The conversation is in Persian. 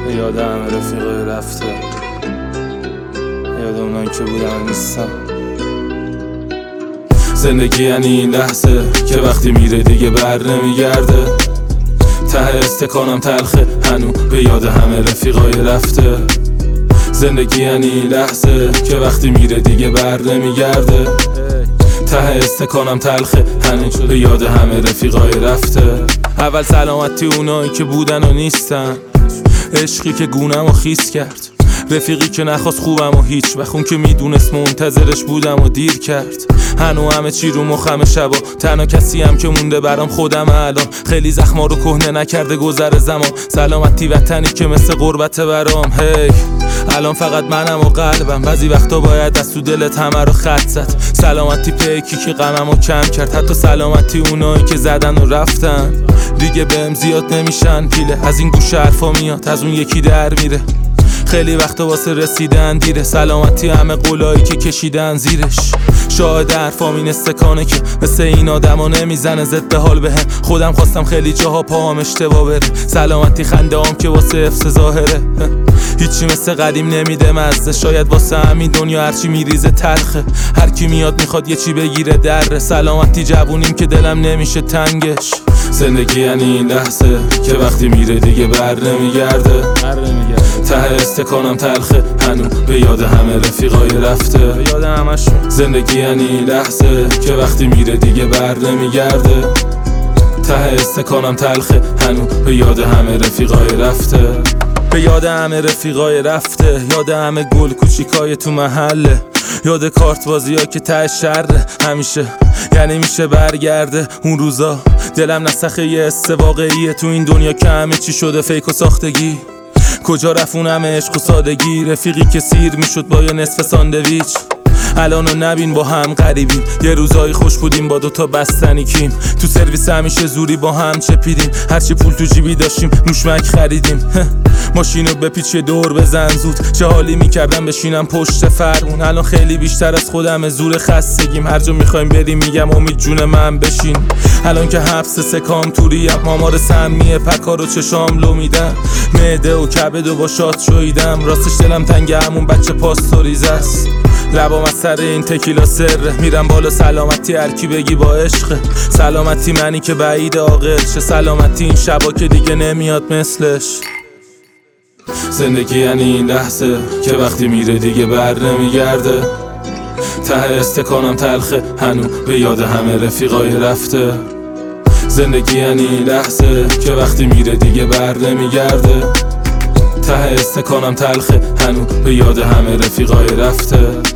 یاد همه رفیقای رفته، یاد اونایی که بودن نیستن. زندگی یعنی این لحظه که وقتی میره دیگه بر نمیگرده. ته استکانم تلخه هنو به یاد همه رفیقای رفته. زندگی یعنی این لحظه که وقتی میره دیگه بر نمیگرده. ته استکانم تلخه هنوز به یاد همه رفیقای رفته. اول سلامتی اونایی که بودن و نیستن، عشقی که گونم و خیس کرد، رفیقی که نخواست خوبم و هیچ وقت که میدونست منتظرش بودم و دیر کرد. هنو همه چی رو مخم شبا، تنها کسی هم که مونده برام خودم الان. خیلی زخما رو کهنه نکرده گذر زمان، سلامتی وطنی که مثل غربت برام. هی الان فقط منم و قلبم، بعضی وقتا باید از تو دلت همه رو خط زد. سلامتی پیکی که غممو کم کرد، حتی سلامتی اونایی که زدن و رفتن. دیگه بهم زیاد نمیشن پیله، از این گوشه حرفا میاد از اون یکی در میره. خیلی وقتا واسه رسیدن دیره، سلامتی همه قولایی که کشیدن زیرش. شاهد حرفام این استکانه که مثل این آدما نمیزنه ضد حال بهم. خودم خواستم خیلی جاها پاهم اشتباه بره، سلامتی خنده هم که واسه حفظ ظاهره. هیچی مثل قدیم نمیده مزه، شاید واسه همین دنیا هرچی میریزه تلخه. هر کی میاد میخواد یه چی بگیره دره، سلامتی جوونیم که دلم نمیشه تنگش. زندگی یعنی این لحظه که وقتی میره دیگه بر نمیگرده. ته استکانم تلخه هنو به یاد همه رفیقای رفته. زندگی یعنی این لحظه که وقتی میره دیگه بر نمیگرده. ته استکانم تلخه هنو به یاد همه رفیقای رفته. به یاد همه رفیقای رفته، یاد همه گل کوچیکای تو محله، یاد کارت بازی ها که ته شره همیشه. یعنی میشه برگرده اون روزا، دلم نسخه یه حس واقعیه تو این دنیا که همه چی شده فیک و ساختگی. کجا رفت اون همه عشق و سادگی، رفیقی که سیر میشد با یه نصف ساندویچ. الانو نبین با هم غریبیم، یه روزایی خوش بودیم با دوتا بستنی کیم. تو سرویس همیشه زوری با هم چپیدیم، هرچی پول تو جیبی داشتیم نوشمک خریدیم. ماشینو بپیچ یه دور بزن زود، چه حالی میکردم بشینم پشت فرمون. الان خیلی بیشتر از خودم زور خستگیم، هر جا میخوایم بریم میگم امید جون من بشین. الان که حبس سکام توریم، مامار سمیه پکارو چشام لو میدم. معده و کبد و با شات شویدم، راستش دلم تنگ همون بچه پاستوریزه است. لبام از سر این تکیلا سره، میرم بالا سلامتی هرکی بگی با عشقه. سلامتی منی که بعید عاقل شه، سلامتی این شبا که دیگه نمیاد مثلش. زندگی یعنی این لحظه که وقتی میره دیگه بر نمیگرده. ته استکانم تلخه هنو به یاد همه رفیقای رفته. زندگی یعنی این لحظه که وقتی میره دیگه بر نمیگرده. ته استکانم تلخه هنو به یاد همه رفیقای رفته.